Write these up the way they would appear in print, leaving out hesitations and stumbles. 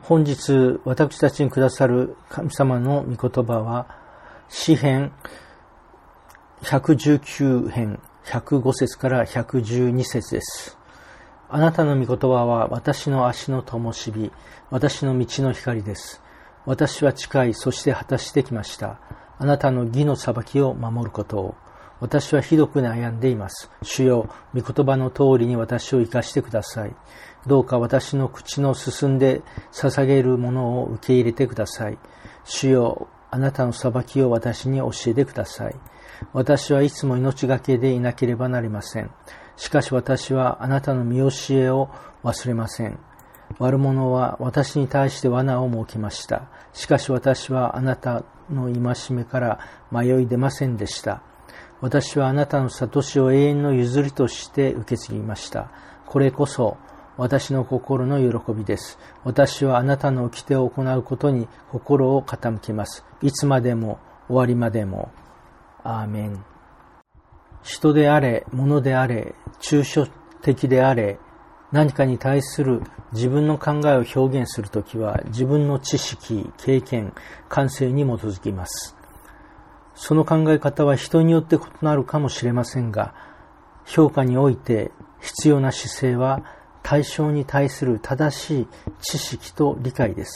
本日私たちにくださる神様の御言葉は詩編119編105節から112節です。あなたの御言葉は私の足の灯火、私の道の光です。私は近い、そして果たしてきました。あなたの義の裁きを守ることを。私はひどく悩んでいます。主よ、御言葉の通りに私を生かしてください。どうか私の口の進んで捧げるものを受け入れてください。主よ、あなたの裁きを私に教えてください。私はいつも命がけでいなければなりません。しかし私はあなたの見教えを忘れません。悪者は私に対して罠を設けました。しかし私はあなたの戒めから迷い出ませんでした。私はあなたの悟しを永遠の譲りとして受け継ぎました。これこそ私の心の喜びです。私はあなたの掟を行うことに心を傾けます。いつまでも終わりまでも。アーメン。人であれ、物であれ、抽象的であれ、何かに対する自分の考えを表現するときは自分の知識、経験、感性に基づきます。その考え方は人によって異なるかもしれませんが、評価において必要な姿勢は対象に対する正しい知識と理解です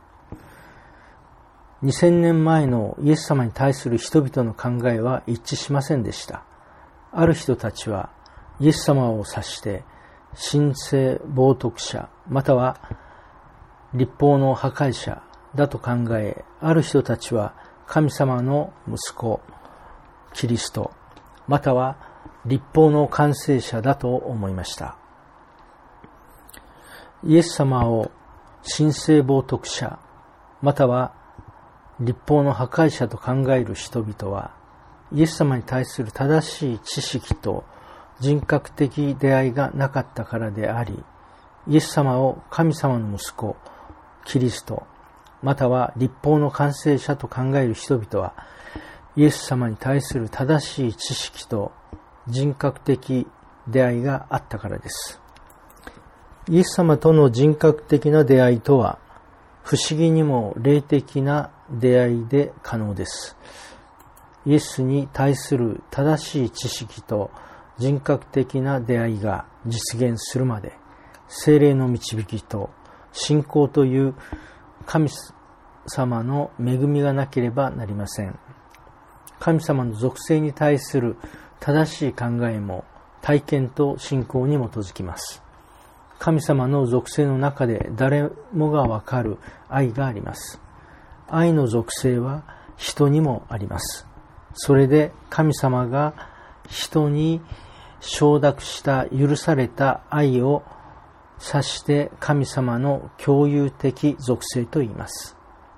。2000年前のイエス様に対する人々の考えは一致しませんでした。ある人たちはイエス様を指して神聖冒涜者または律法の破壊者だと考え、ある人たちは神様の息子キリストまたは律法の完成者だと思いました。イエス様を神聖冒涜者または律法の破壊者と考える人々はイエス様に対する正しい知識と人格的出会いがなかったからであり、イエス様を神様の息子キリストまたは律法の完成者と考える人々はイエス様に対する正しい知識と人格的出会いがあったからです。イエス様との人格的な出会いとは不思議にも霊的な出会いで可能です。イエスに対する正しい知識と人格的な出会いが実現するまで聖霊の導きと信仰という神様の恵みがなければなりません。神様の属性に対する正しい考えも体験と信仰に基づきます。神様の属性の中で誰もがわかる愛があります。愛の属性は人にもあります。それで神様が人に承諾した許された愛を指して神様の共有的属性と言います。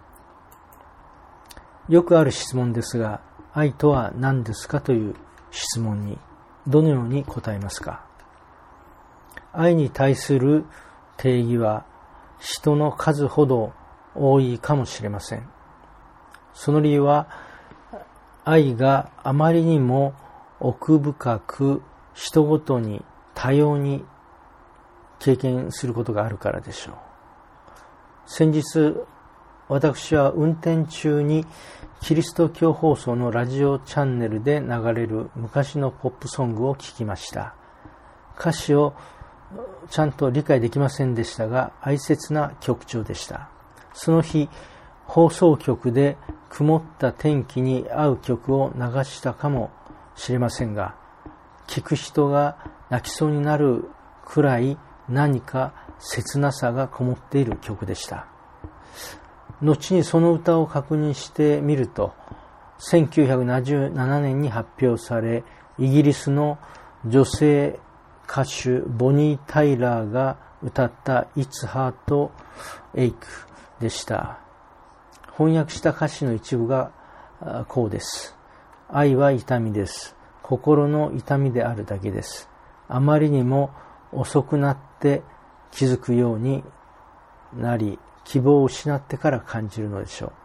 よくある質問ですが、愛とは何ですかという質問にどのように答えますか？愛に対する定義は人の数ほど多いかもしれません。その理由は愛があまりにも奥深く人ごとに多様に経験することがあるからでしょう。先日私は運転中にキリスト教放送のラジオチャンネルで流れる昔のポップソングを聴きました。歌詞をちゃんと理解できませんでしたが、哀切な曲調でした。その日放送局で曇った天気に合う曲を流したかもしれませんが、聴く人が泣きそうになるくらい何か切なさがこもっている曲でした。後にその歌を確認してみると、1977年に発表され、イギリスの女性歌手ボニー・タイラーが歌ったIt's Heartacheでした。翻訳した歌詞の一部がこうです。愛は痛みです。心の痛みであるだけです。あまりにも遅くなって気づくようになり、希望を失ってから感じるのでしょう。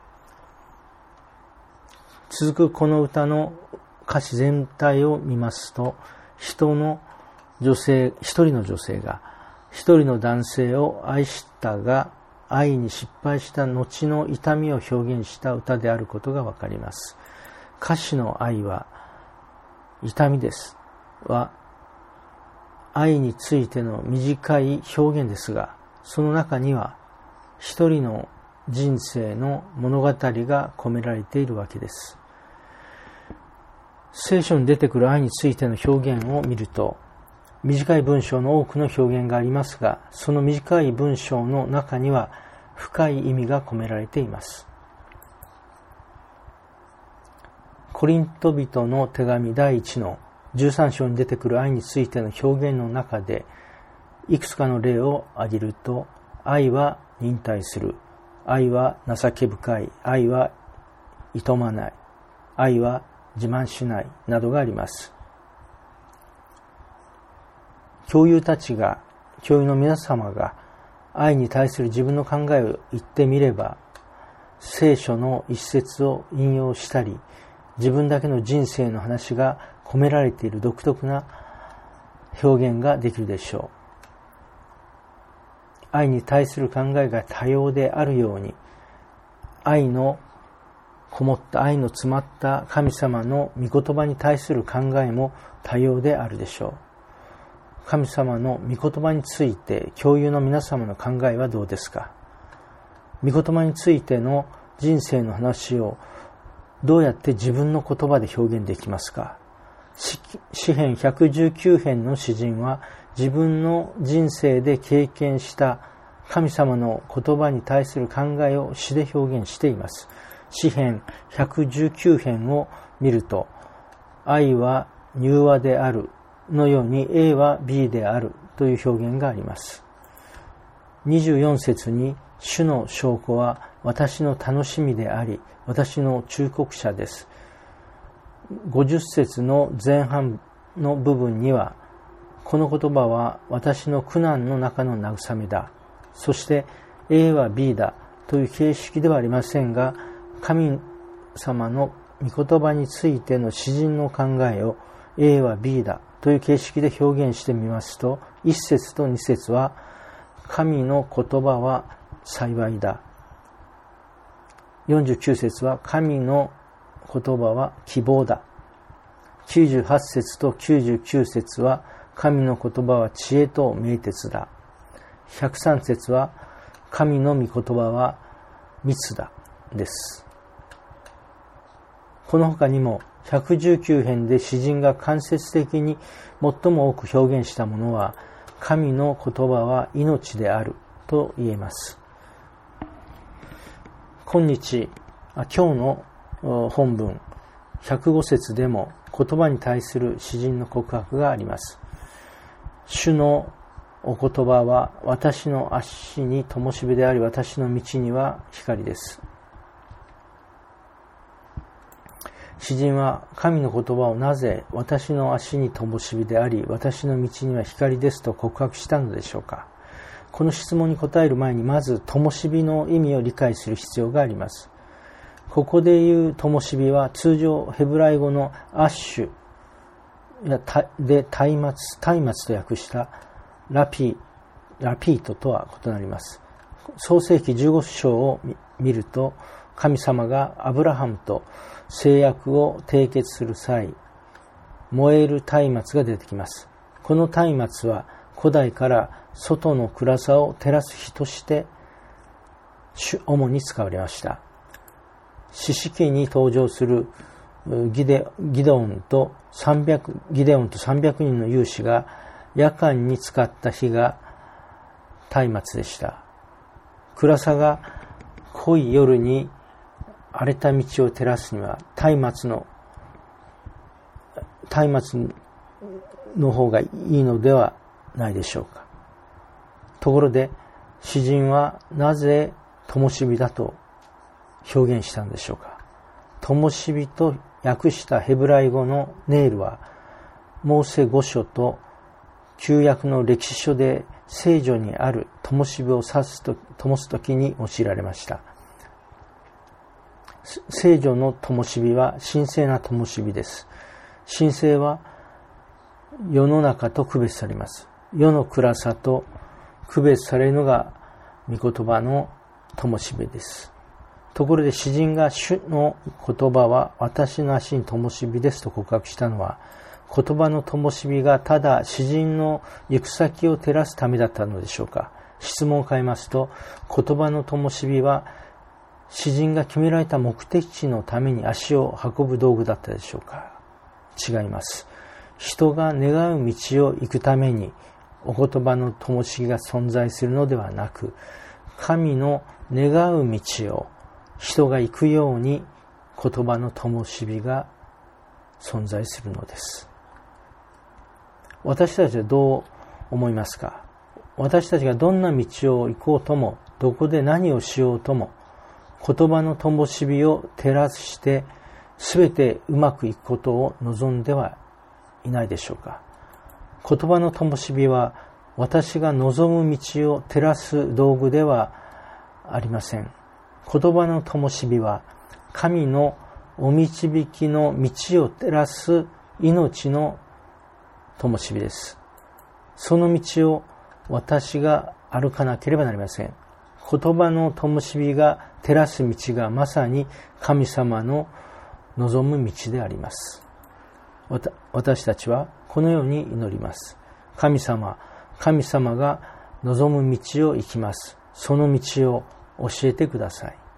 続くこの歌の歌詞全体を見ますと、一人の女性が一人の男性を愛したが愛に失敗した後の痛みを表現した歌であることがわかります。歌詞の愛は痛みですは愛についての短い表現ですが、その中には一人の人生の物語が込められているわけです。聖書に出てくる愛についての表現を見ると、短い文章の多くの表現がありますが、その短い文章の中には深い意味が込められています。コリント人の手紙第1の13章に出てくる愛についての表現の中で、いくつかの例を挙げると、愛は忍耐する、愛は情け深い、愛はいとまない、愛は自慢しないなどがあります。教友の皆様が愛に対する自分の考えを言ってみれば、聖書の一節を引用したり、自分だけの人生の話が込められている独特な表現ができるでしょう。愛に対する考えが多様であるように、愛のこもった愛の詰まった神様の御言葉に対する考えも多様であるでしょう。神様の御言葉について教友の皆様の考えはどうですか？御言葉についての人生の話をどうやって自分の言葉で表現できますか？詩編119編の詩人は自分の人生で経験した神様の言葉に対する考えを詩で表現しています。詩編119編を見ると、愛は柔和であるのように A は B であるという表現があります。24節に、主の証拠は私の楽しみであり、私の忠告者です。50節の前半の部分には、この言葉は私の苦難の中の慰めだ。そして A は B だという形式ではありませんが、神様の御言葉についての詩人の考えを A は B だという形式で表現してみますと、1節と2節は神の言葉は幸いだ。49節は神の言葉は希望だ。98節と99節は神の言葉は知恵と明徹だ。103節は神の御言葉は密だです。この他にも119編で詩人が間接的に最も多く表現したものは、神の言葉は命であると言えます。今日の本文105節でも言葉に対する詩人の告白があります。主のお言葉は私の足に灯火であり、私の道には光です。詩人は神の言葉をなぜ私の足に灯火であり、私の道には光ですと告白したのでしょうか。この質問に答える前に、まず灯火の意味を理解する必要があります。ここでいう灯火は通常ヘブライ語のアッシュで松明と訳したラピートとは異なります。創世記15章を見ると、神様がアブラハムと誓約を締結する際、燃える松明が出てきます。この松明は古代から外の暗さを照らす火として主に使われました。士師記に登場するギデオンと300人の勇士が夜間に使った火が松明でした。暗さが濃い夜に荒れた道を照らすには松明の方がいいのではないでしょうか。ところで詩人はなぜ灯火だと表現したんでしょうか。灯火と訳したヘブライ語のネイルはモーセ5書と旧約の歴史書で聖女にある灯火を灯すときに用いられました。聖女の灯火は神聖な灯火です。神聖は世の中と区別されます。世の暗さと区別されるのが御言葉の灯火です。ところで詩人が主の言葉は私の足に灯火ですと告白したのは、言葉の灯火がただ詩人の行く先を照らすためだったのでしょうか。質問を変えますと、言葉の灯火は詩人が決められた目的地のために足を運ぶ道具だったでしょうか。違います。人が願う道を行くためにお言葉の灯火が存在するのではなく、神の願う道を人が行くように言葉の灯火が存在するのです。私たちはどう思いますか？私たちがどんな道を行こうとも、どこで何をしようとも、言葉の灯火を照らして全てうまくいくことを望んではいないでしょうか。言葉の灯火は私が望む道を照らす道具ではありません。言葉の灯火は神のお導きの道を照らす命の灯火です。その道を私が歩かなければなりません。言葉の灯火が照らす道がまさに神様の望む道であります。私たちはこのように祈ります。神様が望む道を行きます。その道を教えてください。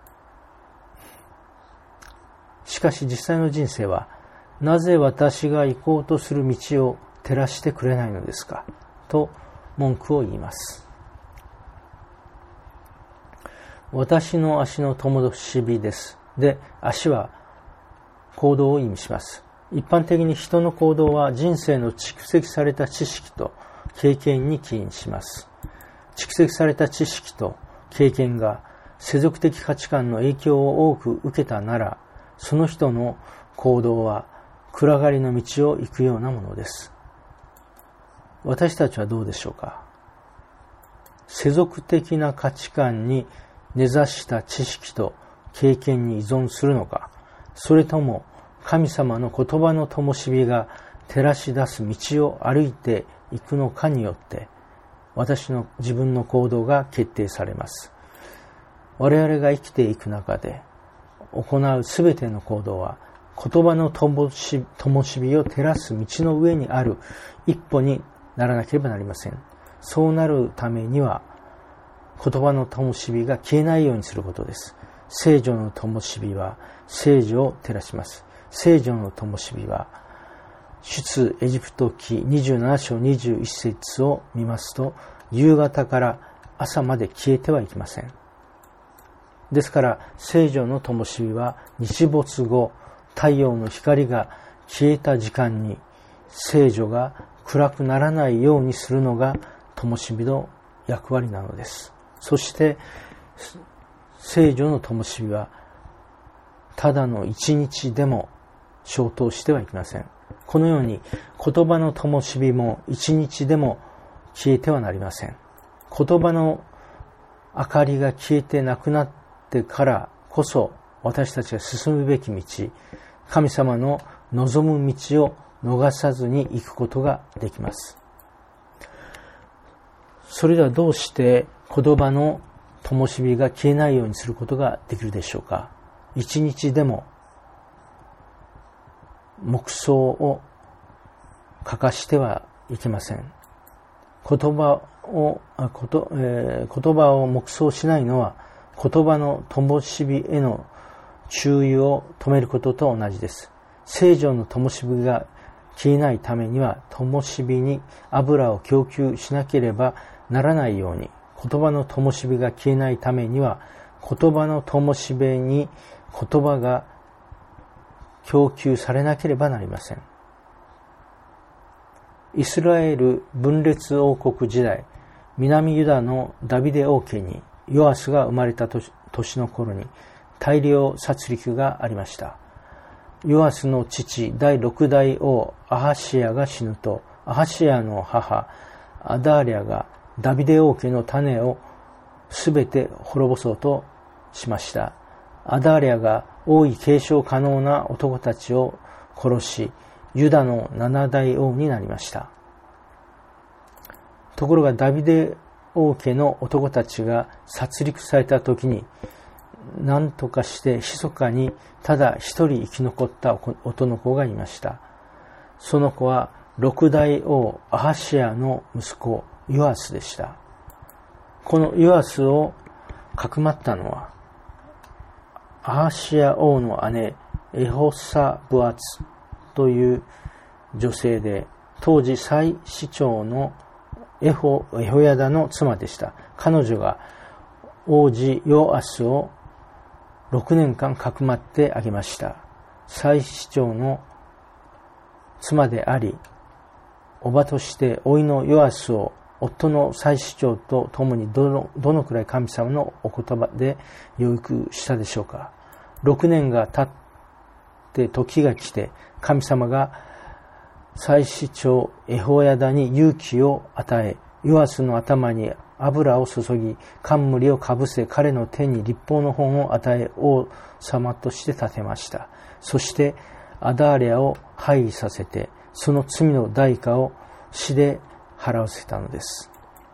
しかし実際の人生は、なぜ私が行こうとする道を照らしてくれないのですかと文句を言います。私の足の灯火です。で、足は行動を意味します。一般的に人の行動は人生の蓄積された知識と経験に起因します。蓄積された知識と経験が世俗的価値観の影響を多く受けたなら、その人の行動は暗がりの道を行くようなものです。私たちはどうでしょうか。世俗的な価値観に根ざした知識と経験に依存するのか、それとも神様の言葉の灯火が照らし出す道を歩いていくのかによって自分の行動が決定されます。我々が生きていく中で行うすべての行動は言葉の灯火を照らす道の上にある一歩にならなければなりません。そうなるためには言葉の灯火が消えないようにすることです。聖女の灯火は聖女を照らします。聖女の灯火は出エジプト記27章21節を見ますと、夕方から朝まで消えてはいけません。ですから聖女の灯火は日没後、太陽の光が消えた時間に聖女が暗くならないようにするのが灯火の役割なのです。そして聖女の灯火はただの一日でも消灯してはいけません。このように言葉の灯火も一日でも消えてはなりません。言葉の明かりが消えてなくなってからこそ私たちが進むべき道、神様の望む道を逃さずに行くことができます。それではどうして言葉の灯火が消えないようにすることができるでしょうか。一日でも黙想を欠かしてはいけません。言葉を黙想しないのは言葉の灯火への注意を止めることと同じです。聖女の灯火が消えないためには灯火に油を供給しなければならないように、言葉の灯火が消えないためには言葉の灯火に言葉が供給されなければなりません。イスラエル分裂王国時代、南ユダのダビデ王家にヨアスが生まれた年の頃に大量殺戮がありました。ヨアスの父第6代王アハシヤが死ぬと、アハシヤの母アダーリャがダビデ王家の種をすべて滅ぼそうとしました。アダーリャが王位継承可能な男たちを殺し、ユダの7代王になりました。ところがダビデ王家の男たちが殺戮された時に、何とかして密かにただ一人生き残った男の子がいました。その子は六代王アハシアの息子ヨアスでした。このヨアスをかくまったのは、アハシア王の姉エホサブアツという女性で、当時祭司長のエホヤダの妻でした。彼女が王子ヨアスを6年間かくまってあげました。祭司長の妻であり、おばとして甥のヨアスを夫の祭司長と共にどのくらい神様のお言葉で養育したでしょうか。6年が経って時が来て、神様が祭司長エホヤダに勇気を与え、ヨアスの頭に油を注ぎ、冠をかぶせ、彼の手に律法の本を与え、王様として立てました。そしてアダーレアを廃位させて、その罪の代価を死で払わせたのです。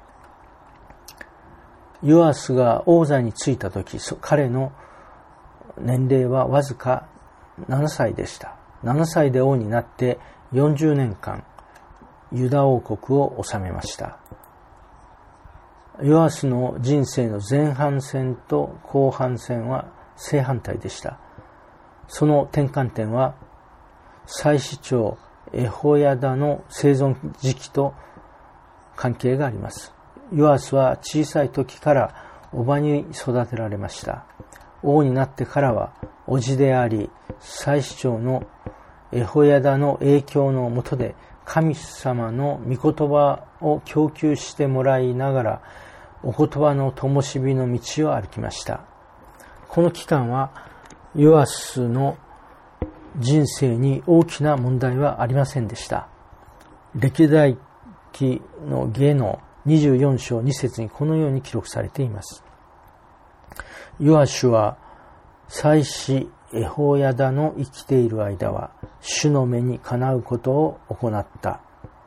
ヨアスが王座に就いたとき、彼の年齢はわずか7歳でした。7歳で王になって40年間、ユダ王国を治めました。ヨアスの人生の前半戦と後半戦は正反対でした。その転換点は、祭司長エホヤダの生存時期と関係があります。ヨアスは小さい時から叔母に育てられました。王になってからは、叔父であり、祭司長のエホヤダの影響の下で、神様の御言葉を供給してもらいながら、お言葉の灯火の道を歩きました。この期間は、ヨアスの人生に大きな問題はありませんでした。歴代記の下の24章2節にこのように記録されています。ヨアシュは祭司エホヤダの生きている間は主の目にかなうことを行った。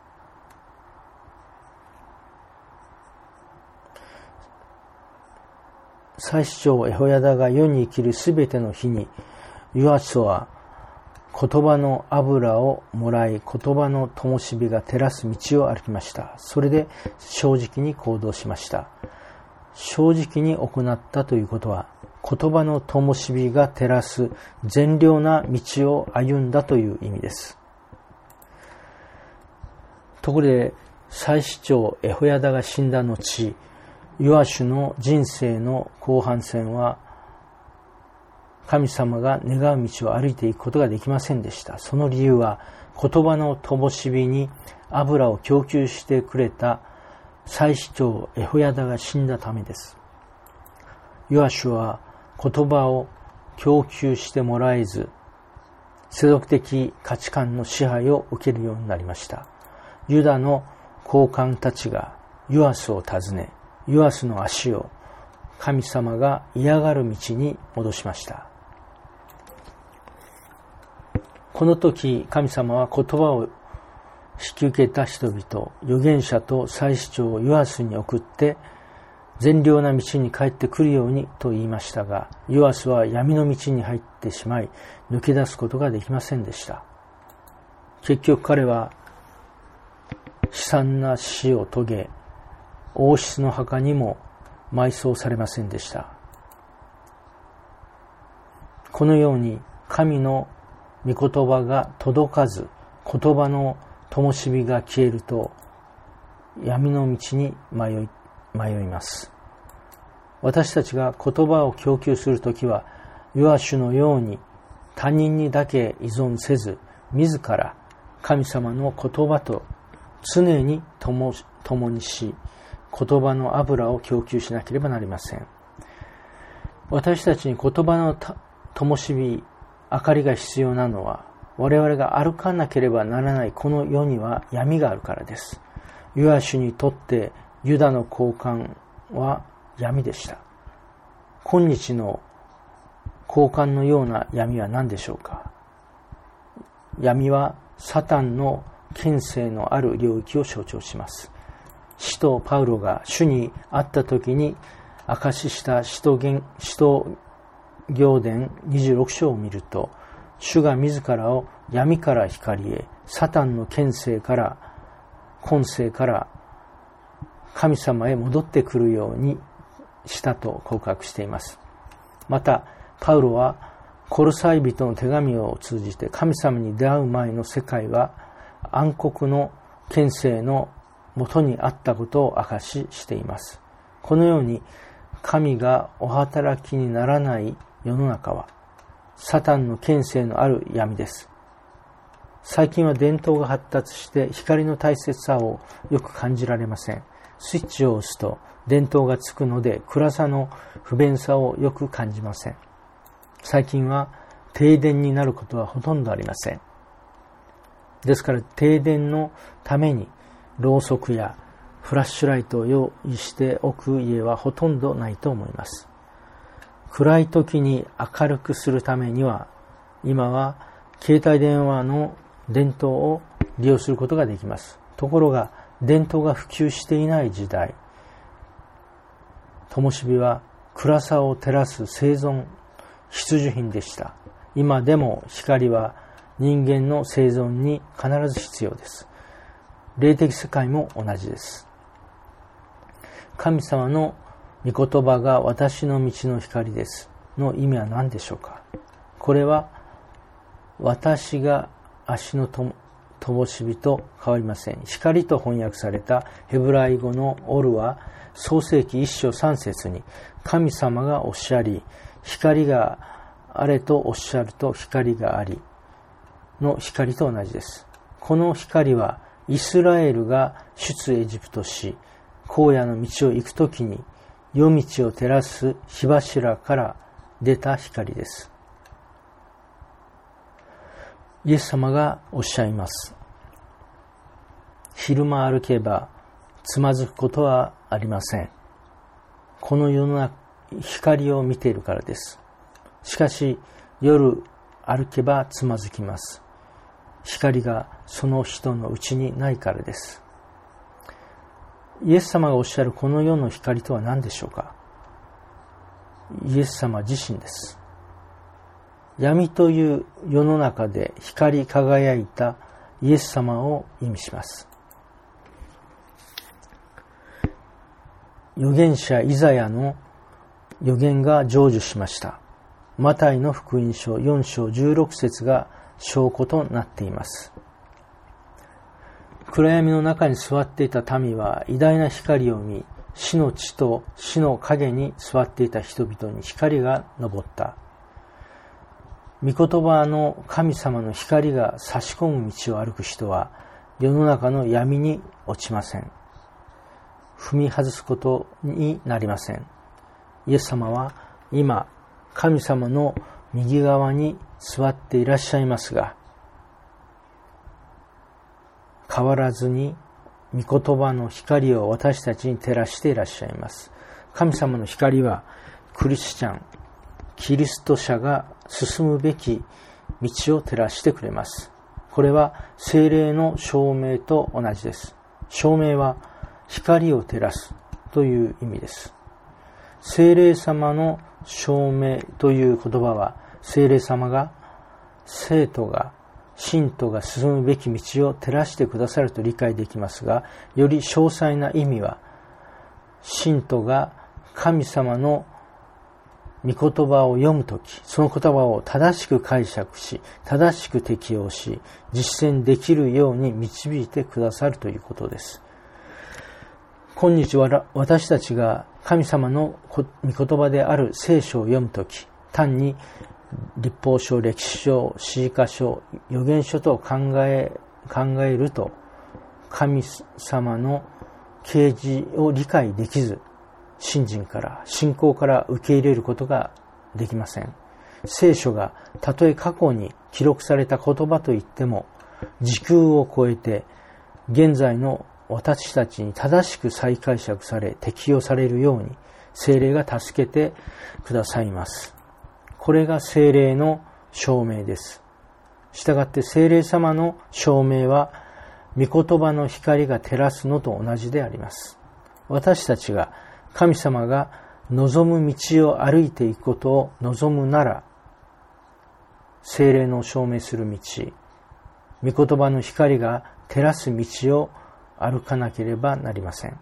祭司長エホヤダが世に生きるすべての日に、ヨアスは言葉の油をもらい、言葉の灯火が照らす道を歩きました。それで正直に行動しました。正直に行ったということは、言葉の灯火が照らす善良な道を歩んだという意味です。ところで、祭司長エホヤダが死んだ後、ヨアシュの人生の後半戦は、神様が願う道を歩いていくことができませんでした。その理由は、言葉の灯火に油を供給してくれた祭司長エホヤダが死んだためです。ヨアシュは言葉を供給してもらえず、世俗的価値観の支配を受けるようになりました。ユダの高官たちがヨアスを訪ね、ヨアスの足を神様が嫌がる道に戻しました。この時、神様は言葉を引き受けた人々、預言者と祭司長をヨアスに送って、善良な道に帰ってくるようにと言いましたが、ヨアスは闇の道に入ってしまい、抜け出すことができませんでした。結局彼は悲惨な死を遂げ、王室の墓にも埋葬されませんでした。このように神の御言葉が届かず、言葉の灯火が消えると、闇の道に迷います。私たちが言葉を供給するときは、ヨアシュのように他人にだけ依存せず、自ら神様の言葉と常に共にし、言葉の油を供給しなければなりません。私たちに言葉の灯火、明かりが必要なのは、我々が歩かなければならないこの世には闇があるからです。ヨアシュにとってユダの高官は闇でした。今日の高官のような闇は何でしょうか。闇はサタンの権勢のある領域を象徴します。 使徒パウロが主に会った時に証しした使徒行伝26章を見ると、主が自らを闇から光へ、サタンの権勢から神様へ戻ってくるようにしたと告白しています。またパウロはコロサイ人の手紙を通じて、神様に出会う前の世界は暗黒の権勢の元にあったことを証ししています。このように神がお働きにならない世の中はサタンの権勢のある闇です。最近は電灯が発達して光の大切さをよく感じられません。スイッチを押すと電灯がつくので暗さの不便さをよく感じません。最近は停電になることはほとんどありません。ですから停電のためにろうそくやフラッシュライトを用意しておく家はほとんどないと思います。暗い時に明るくするためには、今は携帯電話の電灯を利用することができます。ところが電灯が普及していない時代、灯火は暗さを照らす生存必需品でした。今でも光は人間の生存に必ず必要です。霊的世界も同じです。神様の御言葉が私の道の光ですの意味は何でしょうか。これは私が足の灯火と変わりません。光と翻訳されたヘブライ語のオルは創世記1章3節に、神様がおっしゃり光があれとおっしゃると光がありの光と同じです。この光はイスラエルが出エジプトし荒野の道を行くときに夜道を照らす火柱から出た光です。イエス様がおっしゃいます。昼間歩けばつまずくことはありません。この世の光を見ているからです。しかし夜歩けばつまずきます。光がその人のうちにないからです。イエス様がおっしゃるこの世の光とは何でしょうか。イエス様自身です。闇という世の中で光り輝いたイエス様を意味します。預言者イザヤの預言が成就しました。マタイの福音書4章16節が証拠となっています。暗闇の中に座っていた民は偉大な光を見、死の地と死の影に座っていた人々に光が昇った。御言葉の神様の光が差し込む道を歩く人は世の中の闇に落ちません。踏み外すことになりません。イエス様は今神様の右側に座っていらっしゃいますが、変わらずに御言葉の光を私たちに照らしていらっしゃいます。神様の光はクリスチャン、キリスト者が進むべき道を照らしてくれます。これは聖霊の証明と同じです。証明は光を照らすという意味です。聖霊様の証明という言葉は、聖霊様が生徒が信徒が進むべき道を照らしてくださると理解できますが、より詳細な意味は、信徒が神様の御言葉を読むとき、その言葉を正しく解釈し、正しく適用し、実践できるように導いてくださるということです。今日私たちが神様の御言葉である聖書を読むとき、単に律法書、歴史書、詩歌書、預言書と考えると、神様の啓示を理解できず、信仰から受け入れることができません。聖書がたとえ過去に記録された言葉といっても、時空を超えて現在の私たちに正しく再解釈され適用されるように聖霊が助けてくださいます。これが聖霊の証明です。したがって聖霊様の証明は御言葉の光が照らすのと同じであります。私たちが神様が望む道を歩いていくことを望むなら、聖霊の証明する道、御言葉の光が照らす道を歩かなければなりません。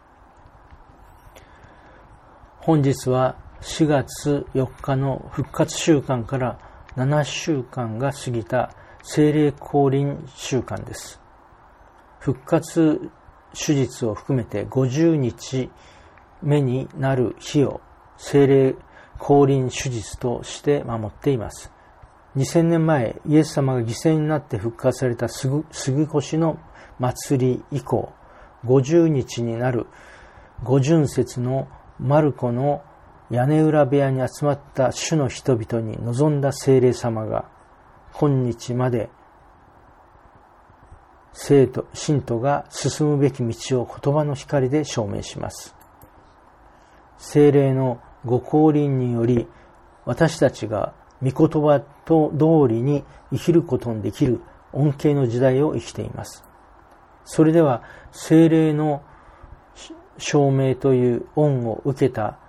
本日は4月4日の復活週間から7週間が過ぎた聖霊降臨週間です。復活手術を含めて50日目になる日を聖霊降臨手術として守っています。2000年前、イエス様が犠牲になって復活された杉越の祭り以降、50日になる五旬節のマルコの屋根裏部屋に集まった主の人々に臨んだ聖霊様が、今日まで信徒が進むべき道を言葉の光で証明します。聖霊のご降臨により、私たちが御言葉と通りに生きることのできる恩恵の時代を生きています。それでは、聖霊の証明という恩を受けた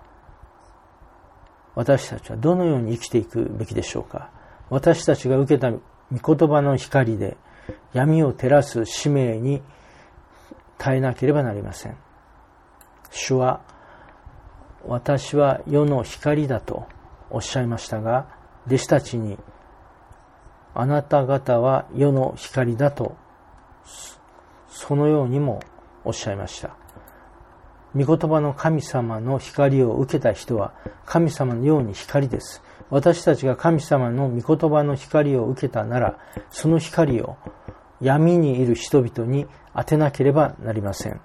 私たちはどのように生きていくべきでしょうか。私たちが受けた御言葉の光で闇を照らす使命に耐えなければなりません。主は、私は世の光だとおっしゃいましたが、弟子たちに、あなた方は世の光だと、そのようにもおっしゃいました。御言葉の神様の光を受けた人は神様のように光です。私たちが神様の御言葉の光を受けたなら、その光を闇にいる人々に当てなければなりません。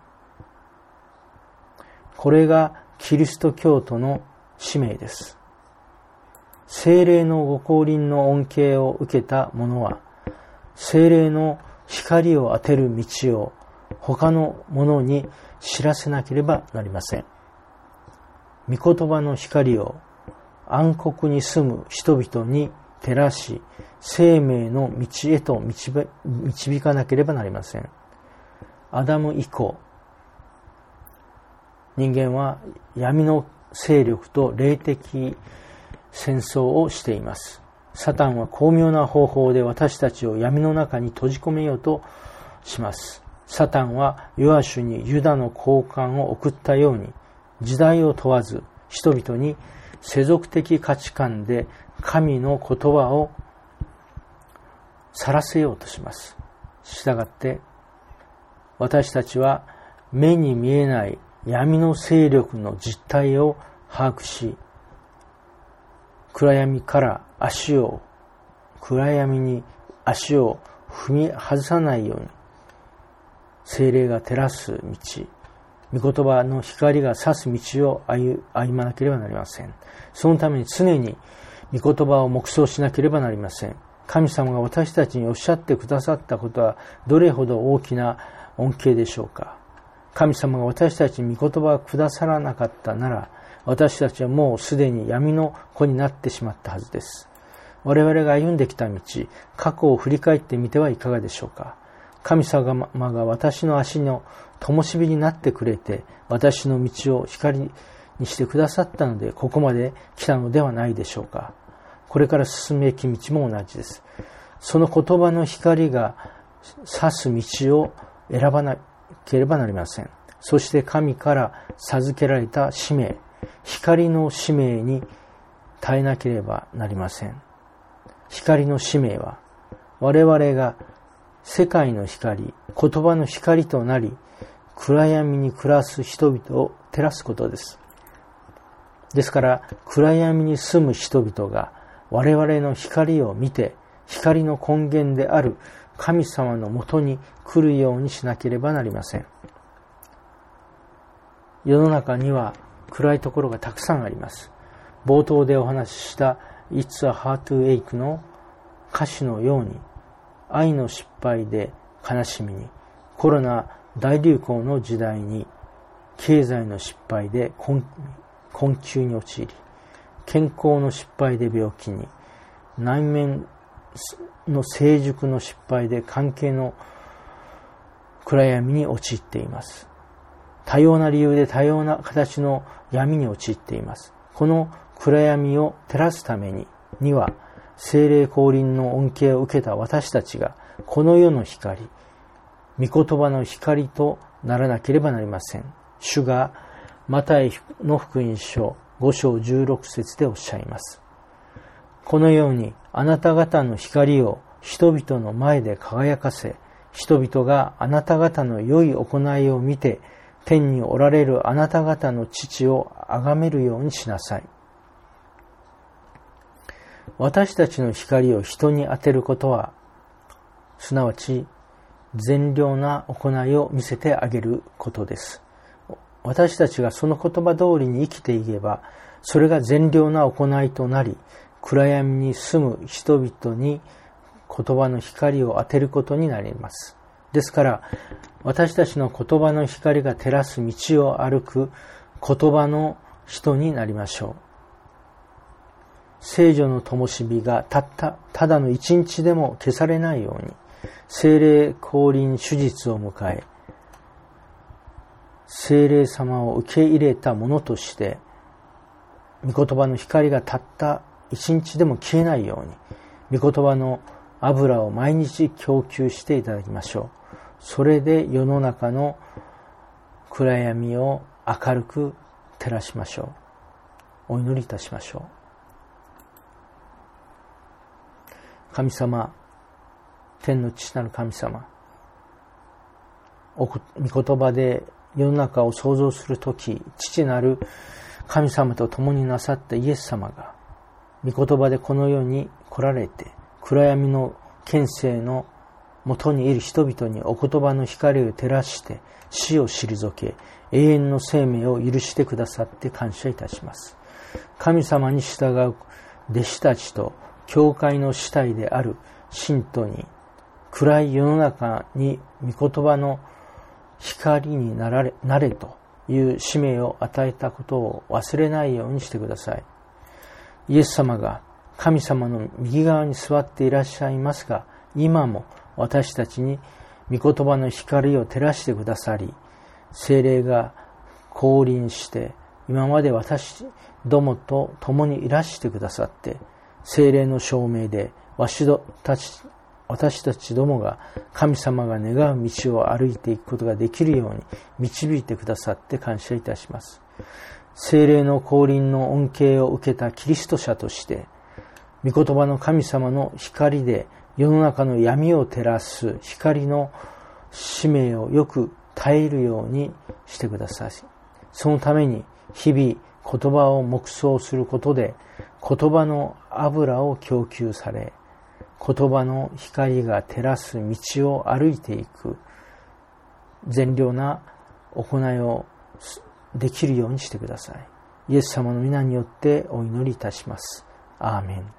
これがキリスト教徒の使命です。聖霊のご降臨の恩恵を受けた者は、聖霊の光を当てる道を他の者に知らせなければなりません。御言葉の光を暗黒に住む人々に照らし、生命の道へと導かなければなりません。アダム以降、人間は闇の勢力と霊的戦争をしています。サタンは巧妙な方法で私たちを闇の中に閉じ込めようとします。サタンはヨアシュにユダの高官を送ったように、時代を問わず人々に世俗的価値観で神の言葉を晒せようとします。したがって私たちは目に見えない闇の勢力の実態を把握し、暗闇に足を踏み外さないように、聖霊が照らす道、御言葉の光が差す道を歩まなければなりません。そのために常に御言葉を黙想しなければなりません。神様が私たちにおっしゃってくださったことはどれほど大きな恩恵でしょうか。神様が私たちに御言葉をくださらなかったなら、私たちはもうすでに闇の子になってしまったはずです。我々が歩んできた道、過去を振り返ってみてはいかがでしょうか。神様が私の足の灯火になってくれて、私の道を光にしてくださったので、ここまで来たのではないでしょうか。これから進むべき道も同じです。その言葉の光が指す道を選ばなければなりません。そして神から授けられた使命、光の使命に耐えなければなりません。光の使命は、我々が世界の光、言葉の光となり、暗闇に暮らす人々を照らすことです。ですから、暗闇に住む人々が我々の光を見て、光の根源である神様のもとに来るようにしなければなりません。世の中には暗いところがたくさんあります。冒頭でお話ししたIt's a Heart to Ache の歌詞のように、愛の失敗で悲しみに、コロナ大流行の時代に、経済の失敗で困窮に陥り、健康の失敗で病気に、内面の成熟の失敗で関係の暗闇に陥っています。多様な理由で多様な形の闇に陥っています。この暗闇を照らすためには、聖霊降臨の恩恵を受けた私たちが、この世の光、御言葉の光とならなければなりません。主がマタイの福音書5章16節でおっしゃいます。このようにあなた方の光を人々の前で輝かせ、人々があなた方の良い行いを見て、天におられるあなた方の父を崇めるようにしなさい。私たちの光を人に当てることは、すなわち善良な行いを見せてあげることです。私たちがその言葉通りに生きていけば、それが善良な行いとなり、暗闇に住む人々に言葉の光を当てることになります。ですから、私たちの言葉の光が照らす道を歩く言葉の人になりましょう。聖女の灯火がただの一日でも消されないように、聖霊降臨手術を迎え、聖霊様を受け入れたものとして、御言葉の光がたった一日でも消えないように、御言葉の油を毎日供給していただきましょう。それで世の中の暗闇を明るく照らしましょう。お祈りいたしましょう。神様、天の父なる神様、御言葉で世の中を創造するとき、父なる神様と共になさったイエス様が、御言葉でこの世に来られて、暗闇の権勢の元にいる人々にお言葉の光を照らして、死を退け、永遠の生命を許してくださって感謝いたします。神様に従う弟子たちと、教会の主体である信徒に、暗い世の中に御言葉の光になれという使命を与えたことを忘れないようにしてください。イエス様が神様の右側に座っていらっしゃいますが、今も私たちに御言葉の光を照らしてくださり、聖霊が降臨して、今まで私どもと共にいらしてくださって、聖霊の証明で私たちどもが神様が願う道を歩いていくことができるように導いてくださって感謝いたします。聖霊の降臨の恩恵を受けたキリスト者として、御言葉の神様の光で世の中の闇を照らす光の使命をよく耐えるようにしてください。そのために日々言葉を黙想することで言葉の油を供給され、言葉の光が照らす道を歩いていく善良な行いをできるようにしてください。イエス様の皆によってお祈りいたします。アーメン。